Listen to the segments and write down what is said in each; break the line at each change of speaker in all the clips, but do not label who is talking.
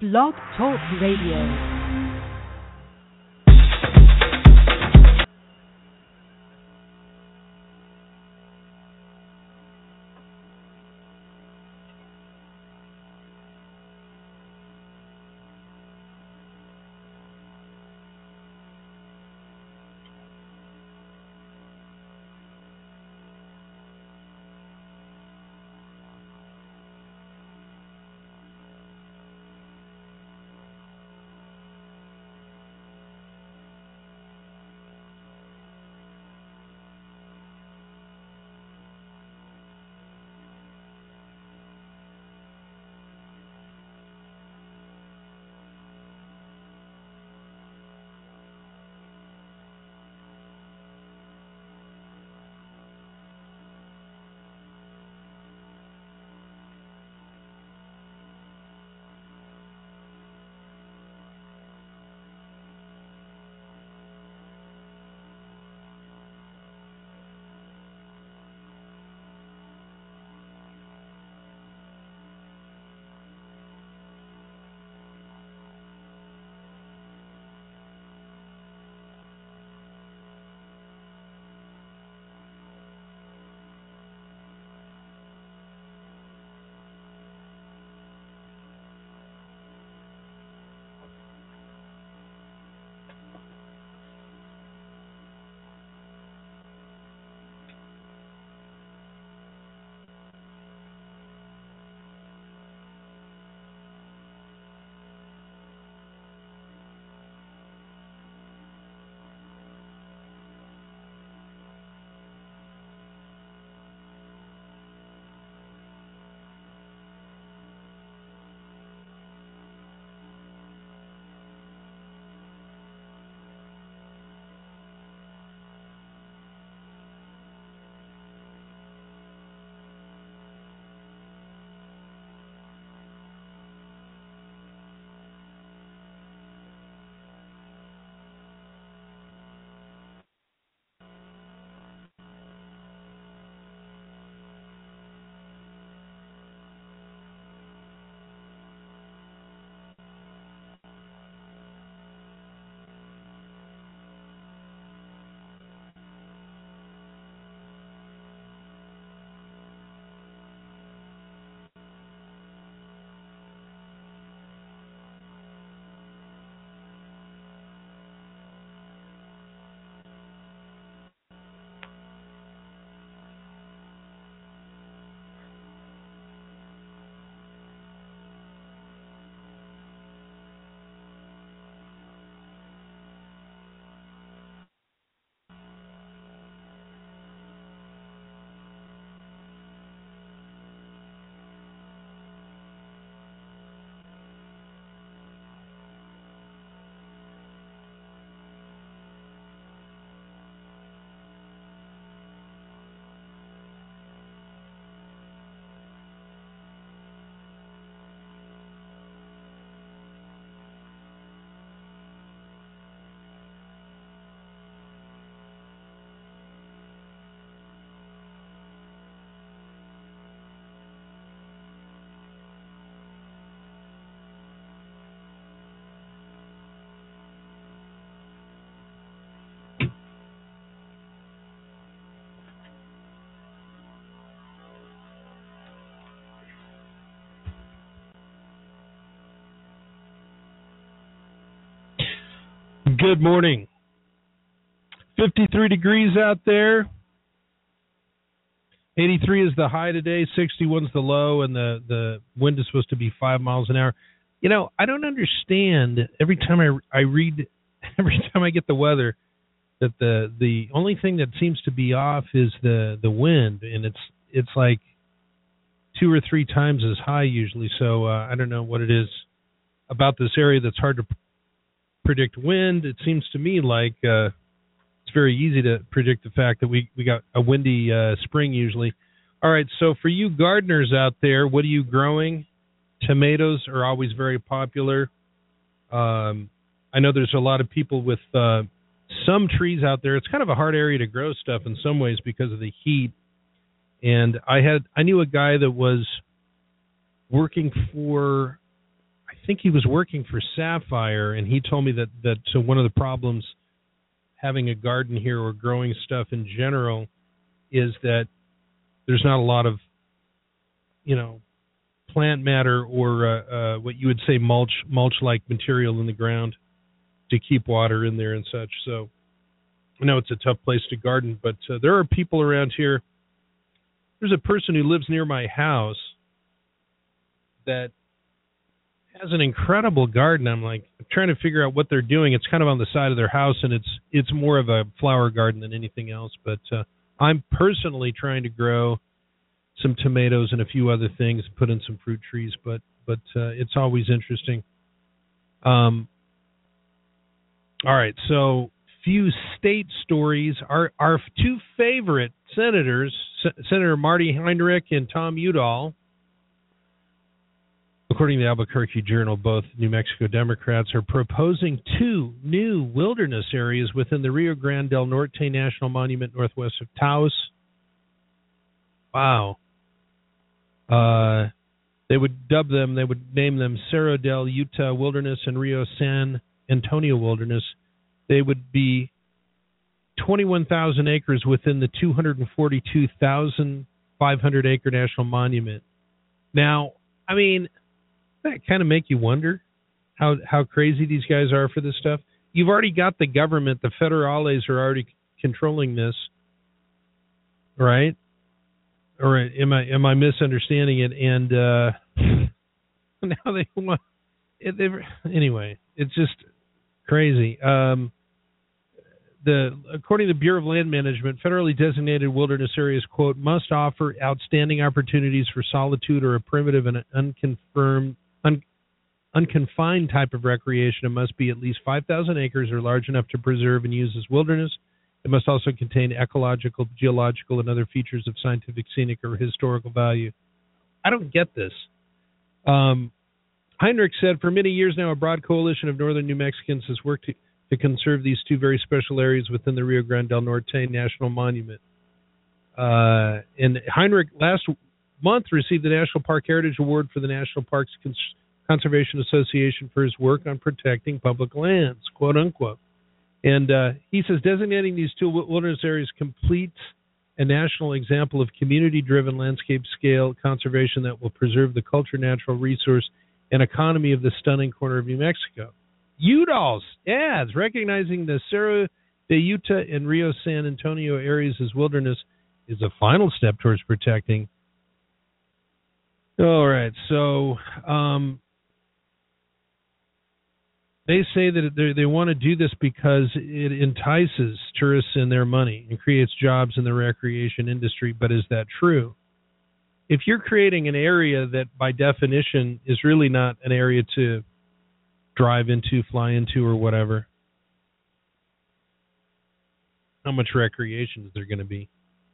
Blog Talk Radio.
Good morning. 53 degrees out there. 83 is the high today. 61 is the low, and the wind is supposed to be 5 miles an hour. You know, I don't understand. Every time I read, every time I get the weather, that the only thing that seems to be off is the wind, and it's like 2 or 3 times as high usually. So I don't know what it is about this area that's hard to predict wind. It seems to me like it's very easy to predict the fact that we got a windy spring usually. All right, so for you gardeners out there, what are you growing? Tomatoes are always very popular. I know there's a lot of people with some trees out there. It's kind of a hard area to grow stuff in some ways because of the heat. And I knew a guy that was working for, I think he was working for Sapphire, and he told me that so one of the problems having a garden here or growing stuff in general is that there's not a lot of, plant matter or what you would say mulch-like material in the ground to keep water in there and such. So I know it's a tough place to garden, but there are people around here. There's a person who lives near my house that has an incredible garden. I'm trying to figure out what they're doing. It's kind of on the side of their house, and it's more of a flower garden than anything else. But I'm personally trying to grow some tomatoes and a few other things, put in some fruit trees. But it's always interesting. All right, so few state stories. Our two favorite senators, Senator Marty Heinrich and Tom Udall, according to the Albuquerque Journal, both New Mexico Democrats are proposing 2 new wilderness areas within the Rio Grande del Norte National Monument northwest of Taos. Wow. They would name them Cerro del Utah Wilderness and Rio San Antonio Wilderness. They would be 21,000 acres within the 242,500 acre national monument. Now, I mean, that kind of make you wonder how crazy these guys are for this stuff. You've already got the government, the federales are already controlling this, right? Or am I misunderstanding it? And now they want it. Anyway, it's just crazy. According to the Bureau of Land Management, federally designated wilderness areas, quote, must offer outstanding opportunities for solitude or a primitive and unconfined type of recreation. It must be at least 5,000 acres or large enough to preserve and use as wilderness. It must also contain ecological, geological, and other features of scientific, scenic, or historical value. I don't get this. Heinrich said, for many years now, a broad coalition of northern New Mexicans has worked to conserve these 2 very special areas within the Rio Grande del Norte National Monument. And Heinrich last month received the National Park Heritage Award for the National Parks Conservation Association for his work on protecting public lands, quote unquote. And he says designating these 2 wilderness areas completes a national example of community-driven landscape-scale conservation that will preserve the culture, natural resource, and economy of the stunning corner of New Mexico. Udall's ads recognizing the Cerro de Utah and Rio San Antonio areas as wilderness is a final step towards protecting. All right, so they say that they want to do this because it entices tourists and their money and creates jobs in the recreation industry. But is that true? If you're creating an area that by definition is really not an area to drive into, fly into, or whatever, how much recreation is there going to be?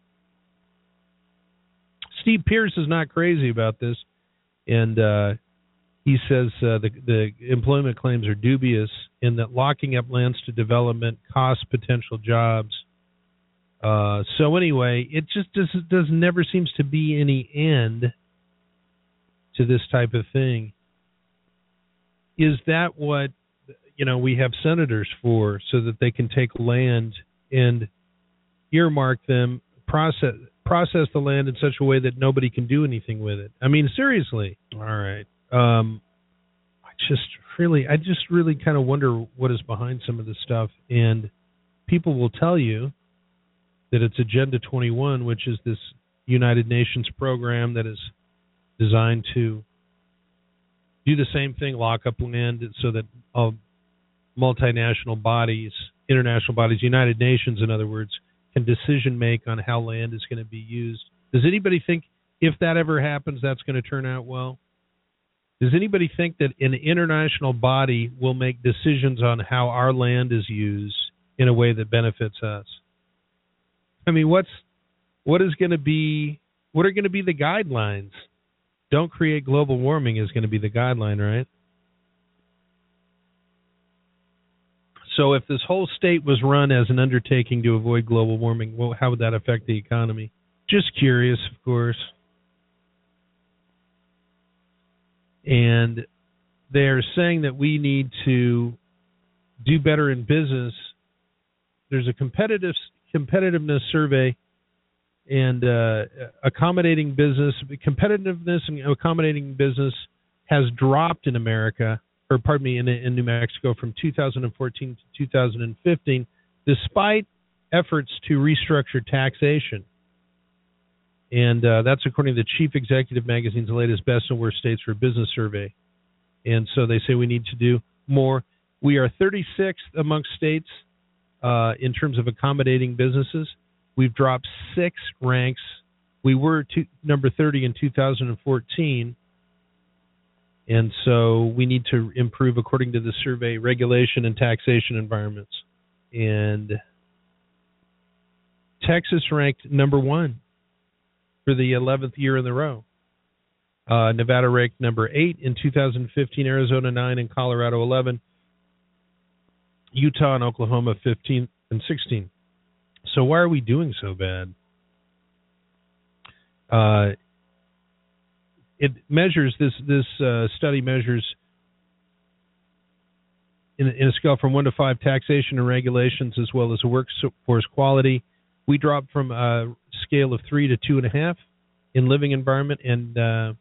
Steve Pierce is not crazy about this, and he says the employment claims are dubious in that locking up lands to development costs potential jobs. So anyway, it just does never seems to be any end to this type of thing. Is that what we have senators for, so that they can take land and earmark them, process the land in such a way that nobody can do anything with it? I mean, seriously. All right. I just really kind of wonder what is behind some of this stuff. And people will tell you that it's Agenda 21, which is this United Nations program that is designed to do the same thing, lock up land so that multinational bodies, international bodies, United Nations, in other words, can decision make on how land is going to be used. Does anybody think if that ever happens, that's going to turn out well? Does anybody think that an international body will make decisions on how our land is used in a way that benefits us? I mean, what are going to be the guidelines? Don't create global warming is going to be the guideline, right? So if this whole state was run as an undertaking to avoid global warming, well, how would that affect the economy? Just curious, of course. And they're saying that we need to do better in business. There's a competitiveness survey, and accommodating business, competitiveness and accommodating business has dropped in America, or pardon me, in New Mexico from 2014 to 2015, despite efforts to restructure taxation. And that's according to the Chief Executive Magazine's latest Best and Worst States for Business survey. And so they say we need to do more. We are 36th amongst states in terms of accommodating businesses. We've dropped 6 ranks. We were number 30 in 2014. And so we need to improve, according to the survey, regulation and taxation environments. And Texas ranked number 1 for the 11th year in a row. Nevada ranked number 8 in 2015, Arizona 9, and Colorado 11. Utah and Oklahoma 15 and 16. So why are we doing so bad? It measures this study measures in a scale from 1 to 5 taxation and regulations, as well as workforce quality. We dropped from a scale of 3 to 2.5 in living environment, and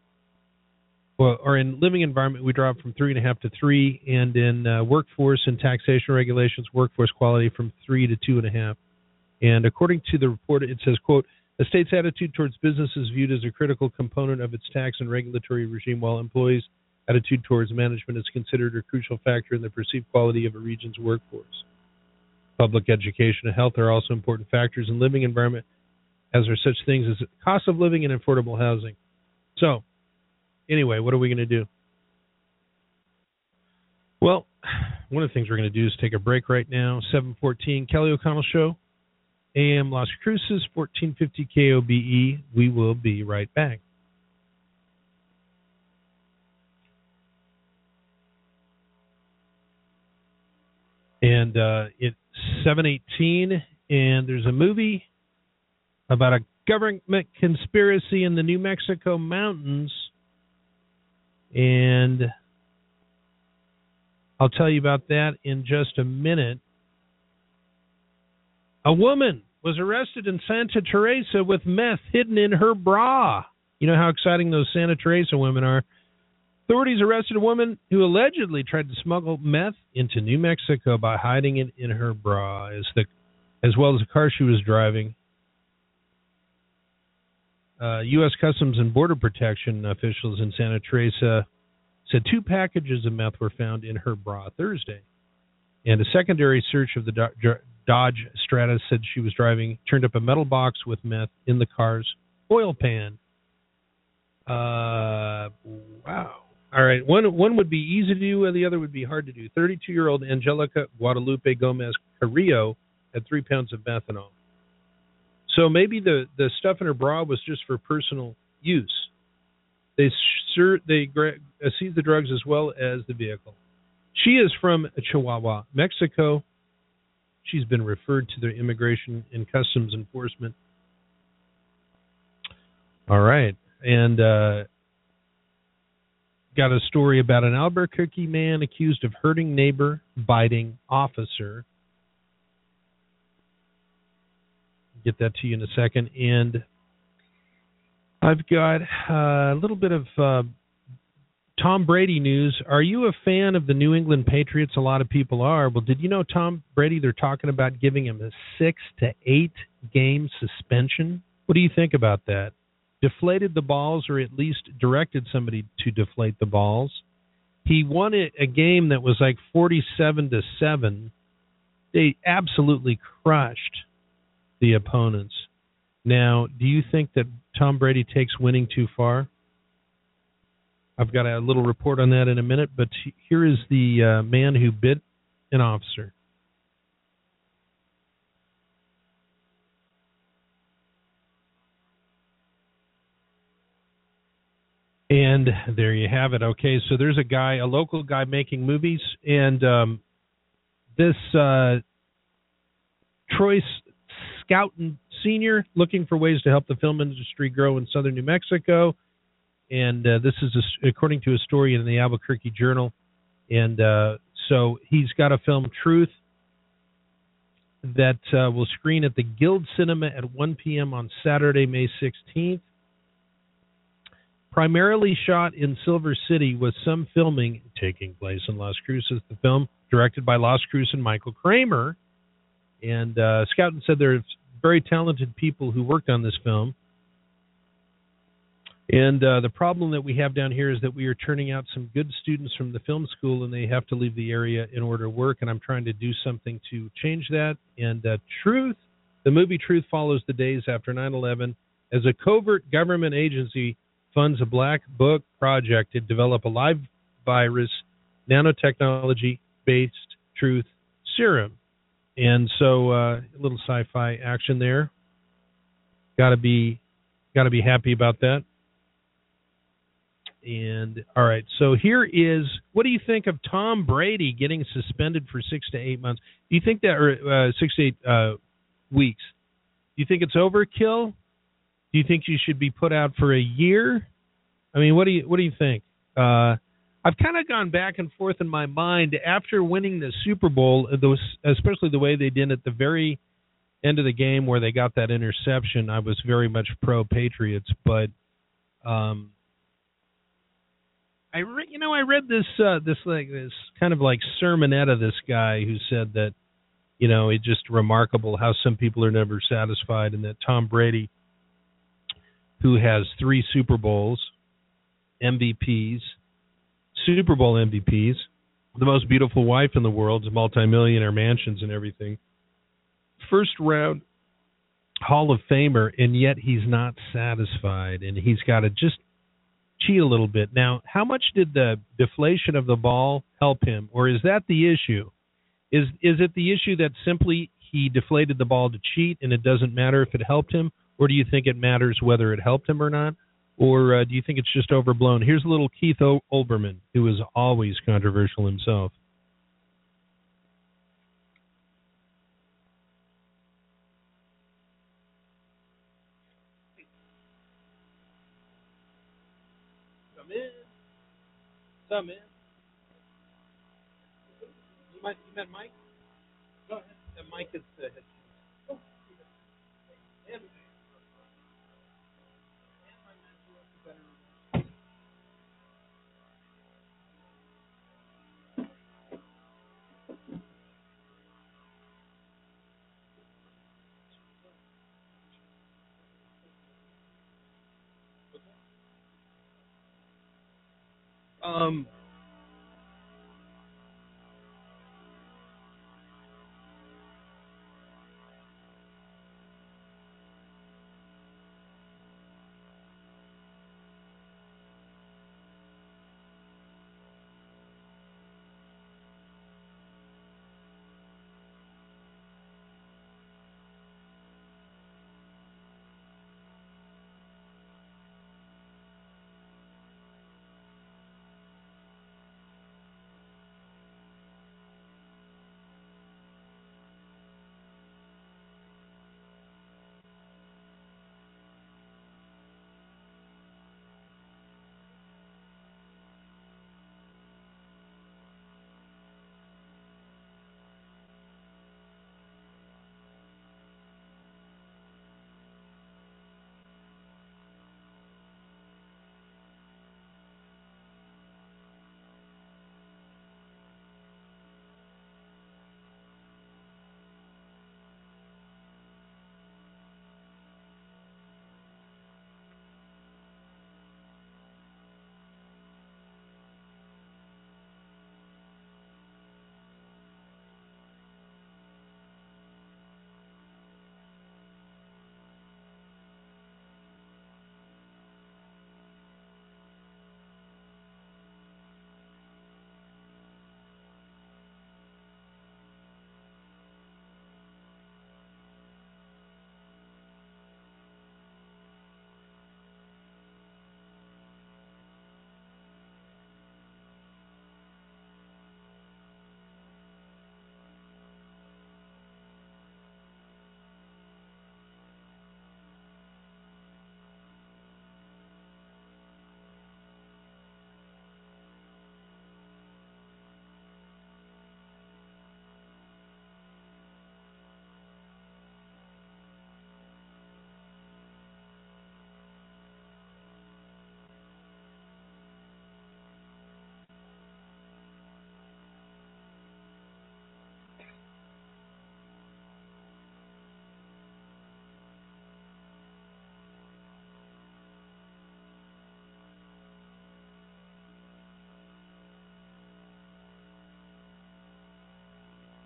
in living environment we dropped from 3.5 to 3, and in workforce and taxation regulations, workforce quality from 3 to 2.5. And according to the report, it says, quote, "A state's attitude towards business is viewed as a critical component of its tax and regulatory regime, while employees' attitude towards management is considered a crucial factor in the perceived quality of a region's workforce. Public education and health are also important factors in living environment, as are such things as cost of living and affordable housing." So, anyway, what are we going to do? Well, one of the things we're going to do is take a break right now. 7:14, Kelly O'Connell Show, AM Las Cruces, 1450 KOBE. We will be right back. And it's 7:18, and there's a movie about a government conspiracy in the New Mexico mountains. And I'll tell you about that in just a minute. A woman was arrested in Santa Teresa with meth hidden in her bra. You know how exciting those Santa Teresa women are. Authorities arrested a woman who allegedly tried to smuggle meth into New Mexico by hiding it in her bra, as well as the car she was driving. U.S. Customs and Border Protection officials in Santa Teresa said 2 packages of meth were found in her bra Thursday. And a secondary search of the Dodge Stratus said she was driving turned up a metal box with meth in the car's oil pan. Wow. All right. One would be easy to do, and the other would be hard to do. 32-year-old Angelica Guadalupe Gomez Carrillo had 3 pounds of methanol. So maybe the stuff in her bra was just for personal use. They seized the drugs as well as the vehicle. She is from Chihuahua, Mexico. She's been referred to the Immigration and Customs Enforcement. All right. And got a story about an Albuquerque man accused of hurting neighbor, biting officer. Get that to you in a second. And I've got a little bit of Tom Brady news. Are you a fan of the New England Patriots? A lot of people are. Well, did you know Tom Brady, they're talking about giving him a 6 to 8 game suspension? What do you think about that? Deflated the balls, or at least directed somebody to deflate the balls. He won a game that was like 47-7. They absolutely crushed the opponents. Now, do you think that Tom Brady takes winning too far? I've got a little report on that in a minute, but here is the man who bit an officer. And there you have it. Okay, so there's a local guy making movies, and this Troy Scouten Sr., looking for ways to help the film industry grow in southern New Mexico. and this is according to a story in the Albuquerque Journal. And so he's got a film, Truth, that will screen at the Guild Cinema at 1 p.m. on Saturday, May 16th. Primarily shot in Silver City, with some filming taking place in Las Cruces. The film, directed by Las Cruces and Michael Kramer. And Schouten said there are very talented people who worked on this film. And the problem that we have down here is that we are turning out some good students from the film school, and they have to leave the area in order to work, and I'm trying to do something to change that. And Truth, the movie Truth, follows the days after 9/11 as a covert government agency funds a black book project to develop a live virus nanotechnology-based truth serum. And so a little sci-fi action there. Got to be happy about that. And all right, so here is, what do you think of Tom Brady getting suspended for 6 to 8 months? Do you think that, or 6 to 8 weeks? Do you think it's overkill? Do you think you should be put out for a year? I mean, what do you think? I've kind of gone back and forth in my mind after winning the Super Bowl, especially the way they did at the very end of the game where they got that interception. I was very much pro Patriots, but I read this kind of like sermonette of this guy who said that, it's just remarkable how some people are never satisfied, and that Tom Brady, who has 3 Super Bowls, MVPs, Super Bowl MVPs, the most beautiful wife in the world, multi-millionaire mansions and everything, first round Hall of Famer, and yet he's not satisfied, and he's got to just cheat a little bit. Now, how much did the deflation of the ball help him, or is that the issue? Is it the issue that simply he deflated the ball to cheat and it doesn't matter if it helped him, or do you think it matters whether it helped him or not, or do you think it's just overblown? Here's a little Keith Olbermann, who is always controversial himself. Come in. You met Mike? Go ahead. Mike is the head.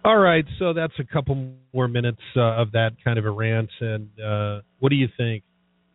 All right, so that's a couple more minutes of that kind of a rant. And what do you think?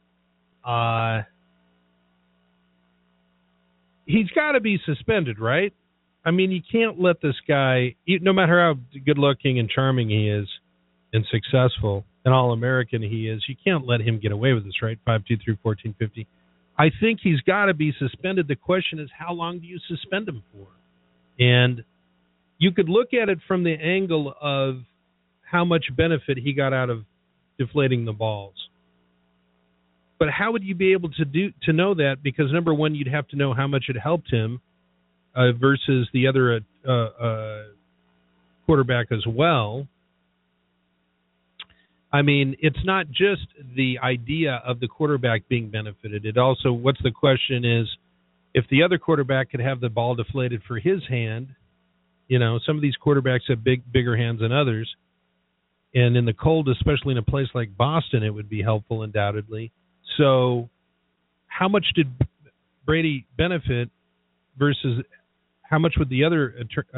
He's got to be suspended, right? I mean, you can't let this guy, no matter how good-looking and charming he is and successful and all-American he is, you can't let him get away with this, right? 523-1450. I think he's got to be suspended. The question is, how long do you suspend him for? And you could look at it from the angle of how much benefit he got out of deflating the balls. But how would you be able to know that? Because number one, you'd have to know how much it helped him versus the other quarterback as well. I mean, it's not just the idea of the quarterback being benefited. It also, what's the question is, if the other quarterback could have the ball deflated for his hand, you know, some of these quarterbacks have bigger hands than others. And in the cold, especially in a place like Boston, it would be helpful, undoubtedly. So how much did Brady benefit versus how much would the other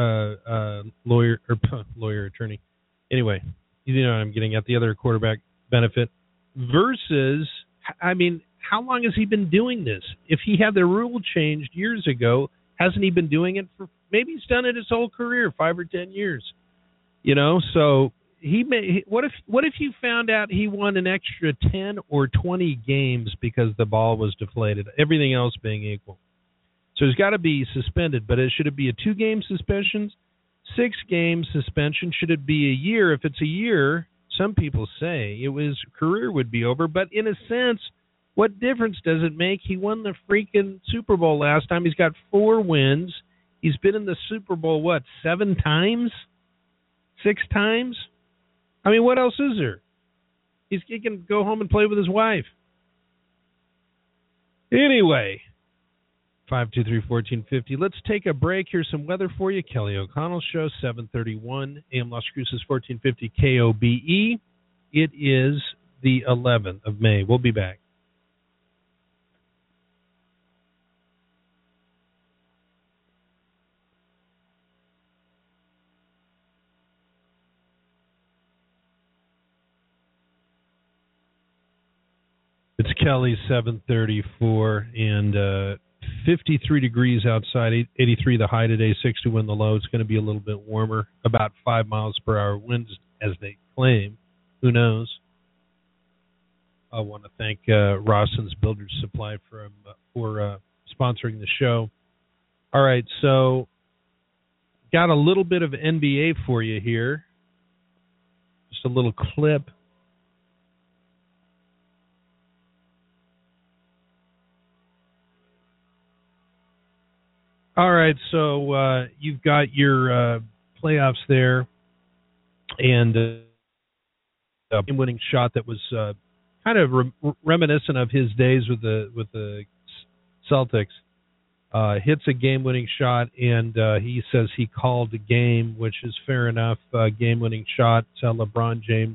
attorney, anyway, you know what I'm getting at, the other quarterback benefit versus, I mean, how long has he been doing this? If he had the rule changed years ago, hasn't he been doing it for, maybe he's done it his whole career, 5 or 10 years, you know? So what if you found out he won an extra 10 or 20 games because the ball was deflated, everything else being equal? So he's got to be suspended, but should it be a 2-game suspension, 6-game suspension? Should it be a year? If it's a year, some people say his career would be over, but in a sense, what difference does it make? He won the freaking Super Bowl last time. He's got 4 wins. He's been in the Super Bowl, 7 times? 6 times? I mean, what else is there? He can go home and play with his wife. Anyway, 523-1450. Let's take a break. Here's some weather for you. Kelly O'Connell Show, 731 AM Las Cruces, 1450 KOBE. It is the 11th of May. We'll be back. It's Kelly, 734, and 53 degrees outside, 83 the high today, 61 the low. It's going to be a little bit warmer, about 5 miles per hour winds, as they claim. Who knows? I want to thank Rawson's Builders Supply for sponsoring the show. All right, so got a little bit of NBA for you here. Just a little clip. All right, so you've got your playoffs there, and a game-winning shot that was kind of reminiscent of his days with the Celtics. Hits a game-winning shot, and he says he called the game, which is fair enough. Game-winning shot. LeBron James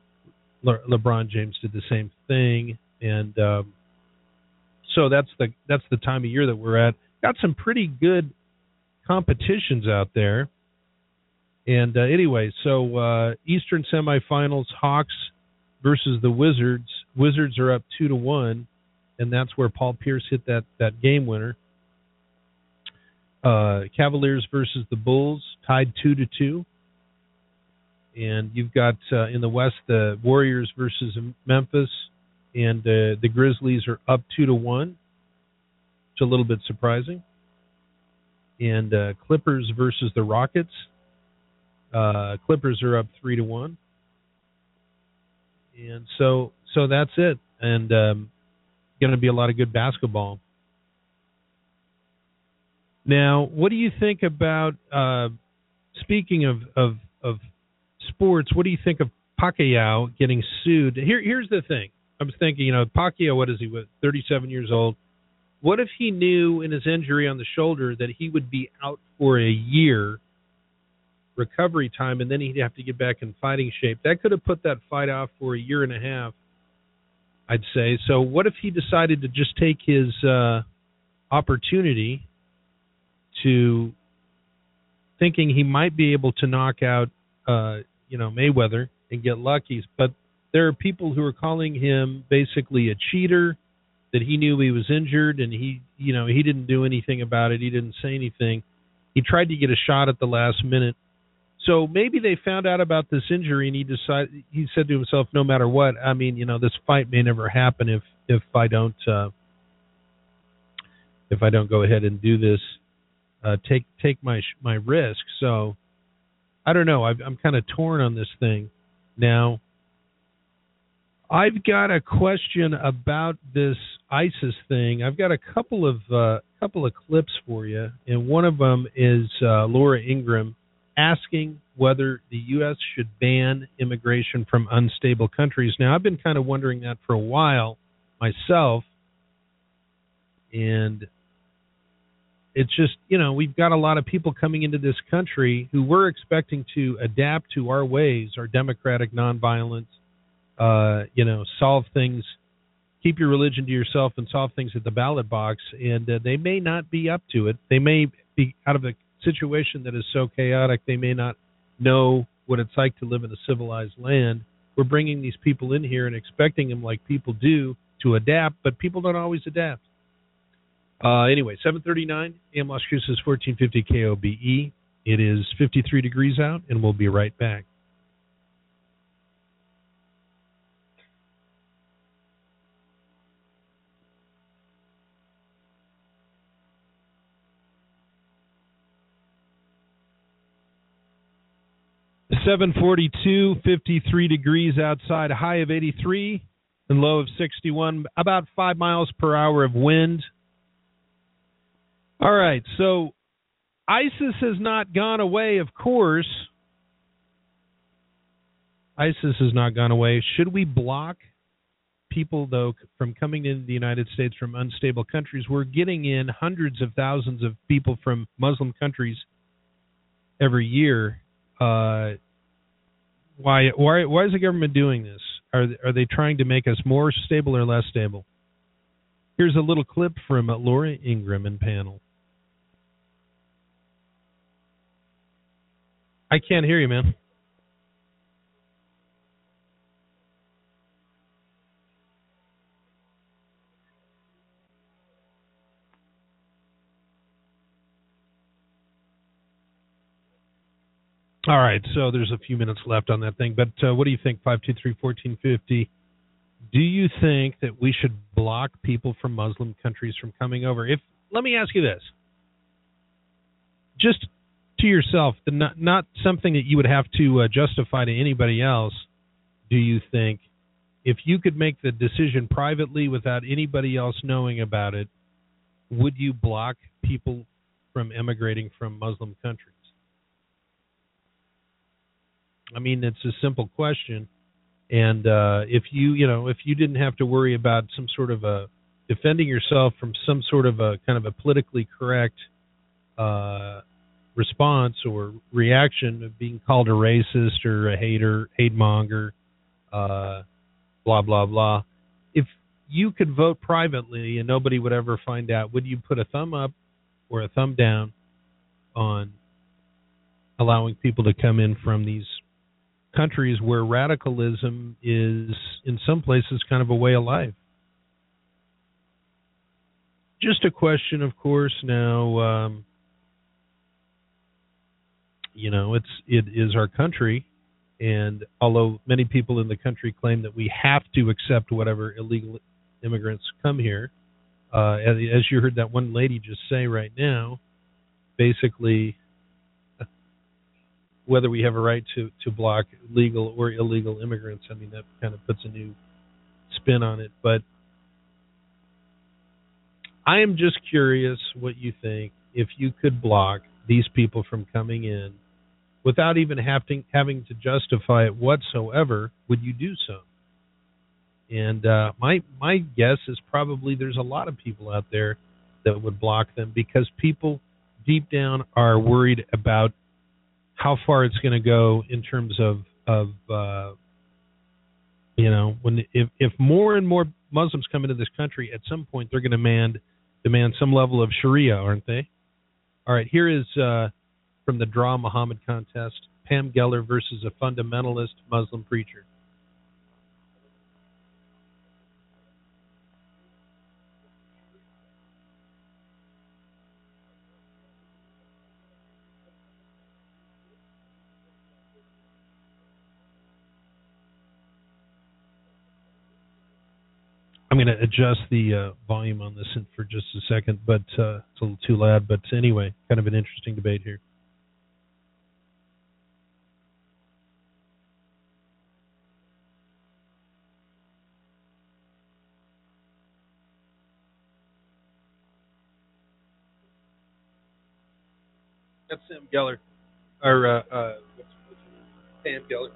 did the same thing, and so that's the time of year that we're at. Got some pretty good competitions out there. And anyway, so Eastern semifinals, Hawks versus the Wizards. Wizards are up 2-1, and that's where Paul Pierce hit that game winner. Cavaliers versus the Bulls, tied 2-2. And you've got in the West the Warriors versus Memphis, and the Grizzlies are up 2-1. A little bit surprising. And Clippers versus the Rockets. Clippers are up 3-1. And so that's it. And going to be a lot of good basketball. Now, what do you think about speaking of sports? What do you think of Pacquiao getting sued? Here's the thing. I was thinking, Pacquiao, what is he, 37 years old? What if he knew in his injury on the shoulder that he would be out for a year, recovery time, and then he'd have to get back in fighting shape? That could have put that fight off for a year and a half, I'd say. So what if he decided to just take his opportunity to thinking he might be able to knock out Mayweather and get lucky. But there are people who are calling him basically a cheater, that he knew he was injured and he didn't do anything about it. He didn't say anything. He tried to get a shot at the last minute. So maybe they found out about this injury and he said to himself, no matter what, this fight may never happen if I don't go ahead and do this, take my risk. So I don't know. I'm kind of torn on this thing. Now, I've got a question about this ISIS thing. I've got a couple of clips for you, and one of them is Laura Ingraham asking whether the U.S. should ban immigration from unstable countries. Now, I've been kind of wondering that for a while myself, and it's just, we've got a lot of people coming into this country who we're expecting to adapt to our ways, our democratic, nonviolent, solve things, keep your religion to yourself and solve things at the ballot box, and they may not be up to it. They may be out of a situation that is so chaotic, they may not know what it's like to live in a civilized land. We're bringing these people in here and expecting them, like people do, to adapt, but people don't always adapt. Anyway, 7:39, AM Las Cruces, 1450 KOBE. It is 53 degrees out, and we'll be right back. .42, 53 degrees outside, a high of 83 and low of 61, about 5 miles per hour of wind. All right, so ISIS has not gone away, of course. ISIS has not gone away. Should we block people, though, from coming into the United States from unstable countries? We're getting in hundreds of thousands of people from Muslim countries every year. Why is the government doing this? Are they trying to make us more stable or less stable? Here's a little clip from Laura Ingraham and panel. I can't hear you, man. All right, so there's a few minutes left on that thing, but what do you think, 523-1450? Do you think that we should block people from Muslim countries from coming over? Let me ask you this. Just to yourself, not something that you would have to justify to anybody else, do you think, if you could make the decision privately without anybody else knowing about it, would you block people from emigrating from Muslim countries? I mean, it's a simple question, and if you didn't have to worry about some sort of a defending yourself from some sort of a kind of a politically correct response or reaction of being called a racist or a hater, hate monger, blah blah blah, if you could vote privately and nobody would ever find out, would you put a thumb up or a thumb down on allowing people to come in from these countries where radicalism is, in some places, kind of a way of life? Just a question, of course. Now, it is our country, and although many people in the country claim that we have to accept whatever illegal immigrants come here, as you heard that one lady just say right now, basically, whether we have a right to block legal or illegal immigrants, I mean, that kind of puts a new spin on it. But I am just curious what you think. If you could block these people from coming in without even having to justify it whatsoever, would you do so? And my guess is probably there's a lot of people out there that would block them, because people deep down are worried about how far it's going to go in terms of if more and more Muslims come into this country, at some point they're going to demand some level of Sharia, aren't they? All right, here is from the Draw Muhammad contest Pam Geller versus a fundamentalist Muslim preacher. I'm going to adjust the volume on this for just a second, but it's a little too loud. But anyway, kind of an interesting debate here. That's Sam Geller, or what's Pam Geller.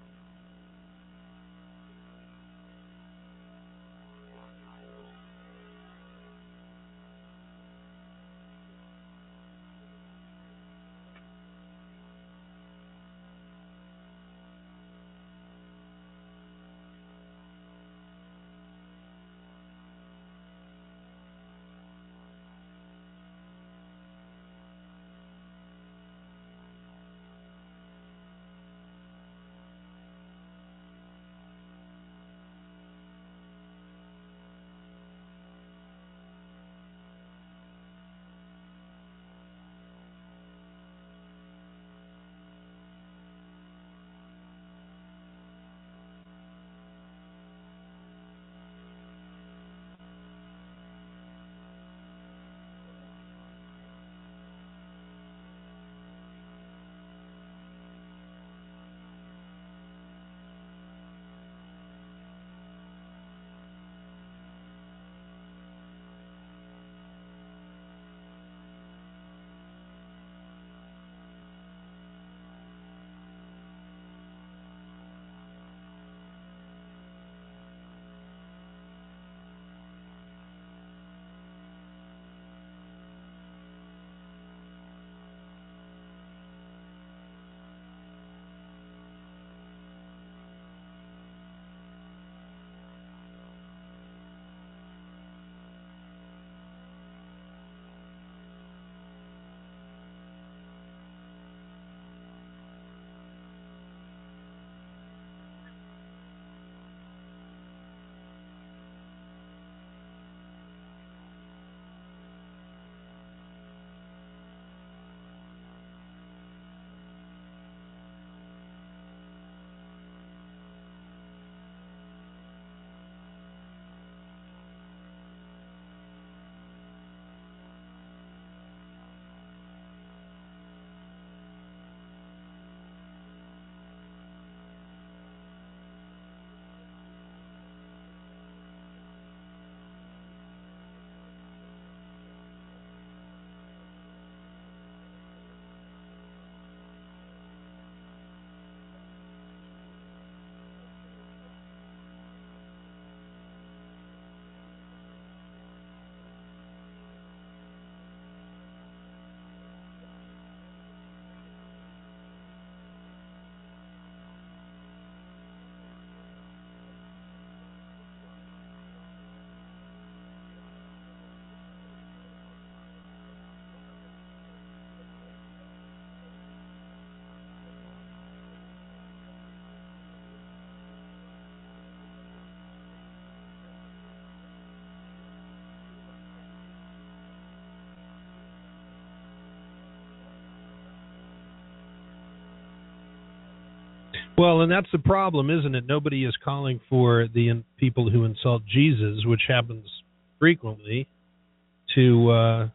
Well, and that's the problem, isn't it? Nobody is calling for the people who insult Jesus, which happens frequently, to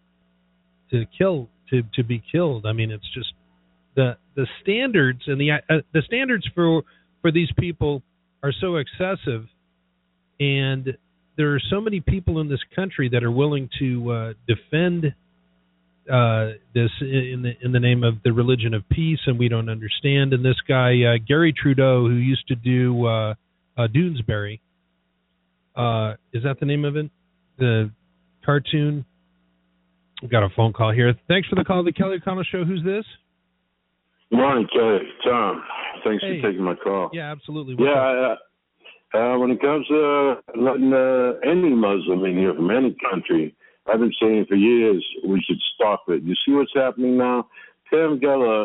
be killed. I mean, it's just the standards and the standards for these people are so excessive, and there are so many people in this country that are willing to defend this in the name of the religion of peace, and we don't understand. And this guy Gary Trudeau, who used to do Doonesbury, is that the name of it? The cartoon. We've got a phone call here. Thanks for the call, the Kelly O'Connell Show. Who's this?
Morning, Kelly. Tom. Thanks for taking my call.
Yeah, absolutely.
When it comes to letting any Muslim in here from any country, I've been saying for years we should stop it. You see what's happening now? Pam Geller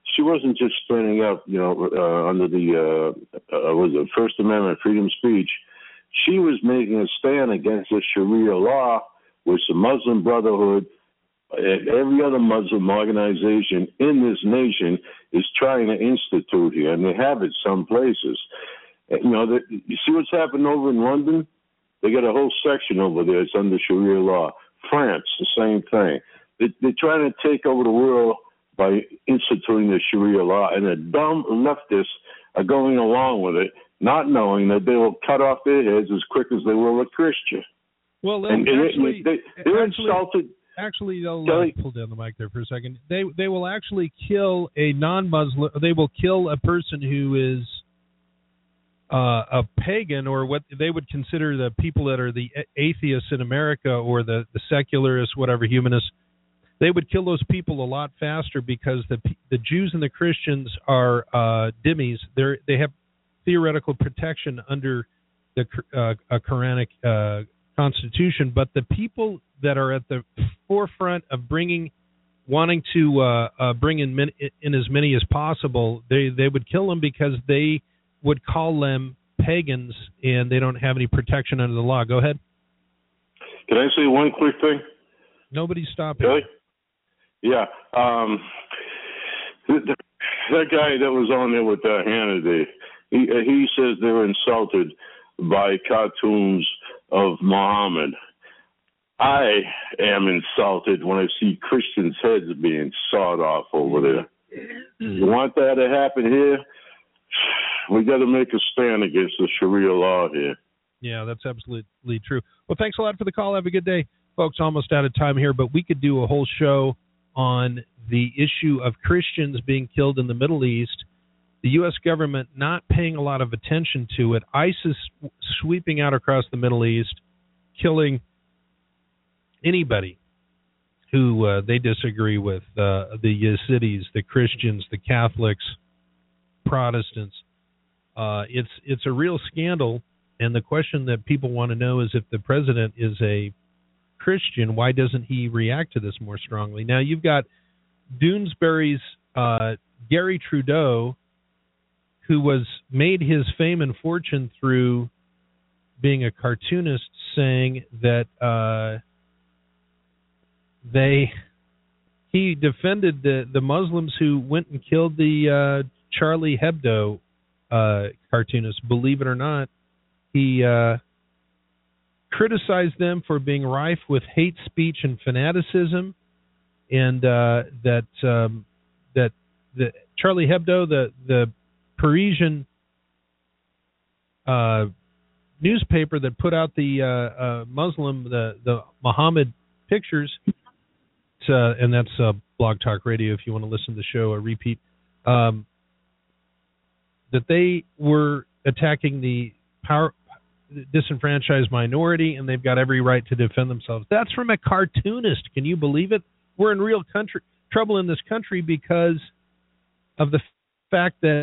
she wasn't just standing up, under the was it First Amendment freedom of speech. She was making a stand against the Sharia law, which the Muslim Brotherhood and every other Muslim organization in this nation is trying to institute here, and they have it some places. You see what's happened over in London? They got a whole section over there. It's under Sharia law. France, the same thing. They're trying to take over the world by instituting the Sharia law, and the dumb leftists are going along with it, not knowing that they will cut off their heads as quick as they will a Christian.
Well, they're
insulted.
Actually, they'll pull down the mic there for a second. They will actually kill a non-Muslim. They will kill a person who is a pagan, or what they would consider the people that are the atheists in America, or the secularists, whatever, humanists. They would kill those people a lot faster because the Jews and the Christians are dhimmis. They have theoretical protection under the Quranic Constitution, but the people that are at the forefront of wanting to bring in as many as possible, they would kill them because they would call them pagans and they don't have any protection under the law. Go ahead.
Can I say one quick thing?
Nobody's stopping.
Really? Yeah. That guy that was on there with Hannity, he says they were insulted by cartoons of Muhammad. I am insulted when I see Christians' heads being sawed off over there. You want that to happen here? We got to make a stand against the Sharia law here.
Yeah, that's absolutely true. Well, thanks a lot for the call. Have a good day. Folks, almost out of time here, but we could do a whole show on the issue of Christians being killed in the Middle East, the U.S. government not paying a lot of attention to it, ISIS sweeping out across the Middle East, killing anybody who they disagree with, the Yazidis, the Christians, the Catholics, Protestants. It's a real scandal, and the question that people want to know is, if the president is a Christian, why doesn't he react to this more strongly? Now, you've got Doonesbury's Gary Trudeau, who made his fame and fortune through being a cartoonist, saying that he defended the Muslims who went and killed the Charlie Hebdo cartoonist. Believe it or not, he criticized them for being rife with hate speech and fanaticism, and that the Charlie Hebdo, the Parisian newspaper that put out the Muslim, the Muhammad pictures, and that's Blog Talk Radio if you want to listen to the show or repeat, that they were attacking the disenfranchised minority, and they've got every right to defend themselves. That's from a cartoonist. Can you believe it? We're in real trouble in this country because of the fact that